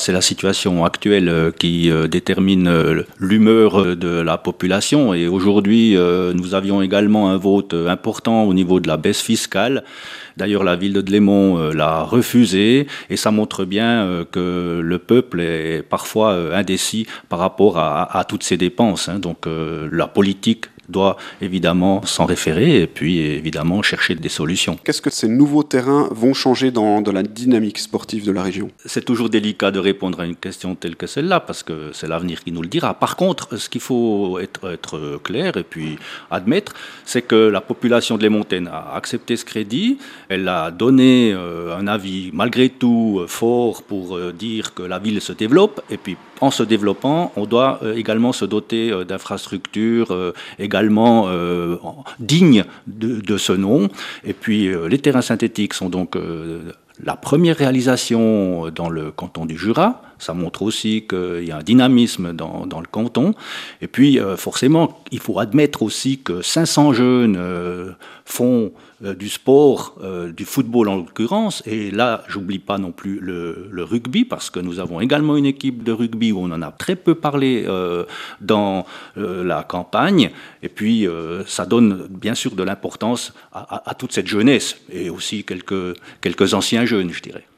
c'est la situation actuelle qui détermine l'humeur de la population. Et aujourd'hui, nous avions également un vote important au niveau de la baisse fiscale. D'ailleurs, la ville de Delémont l'a refusé et ça montre bien que le peuple est parfois indécis par rapport à toutes ces dépenses. Donc la politique doit évidemment s'en référer et puis évidemment chercher des solutions. Qu'est-ce que ces nouveaux terrains vont changer dans la dynamique sportive de la région ? C'est toujours délicat de répondre à une question telle que celle-là parce que c'est l'avenir qui nous le dira. Par contre, ce qu'il faut être clair et puis admettre, c'est que la population de Lémontaine a accepté ce crédit. Elle a donné un avis malgré tout fort pour dire que la ville se développe et puis en se développant, on doit également se doter d'infrastructures également dignes de ce nom. Et puis les terrains synthétiques sont donc la première réalisation dans le canton du Jura. Ça montre aussi qu'il y a un dynamisme dans le canton. Et puis, forcément, il faut admettre aussi que 500 jeunes font du sport, du football en l'occurrence. Et là, j'oublie pas non plus le rugby, parce que nous avons également une équipe de rugby où on en a très peu parlé dans la campagne. Et puis, ça donne bien sûr de l'importance à toute cette jeunesse, et aussi quelques anciens jeunes, je dirais.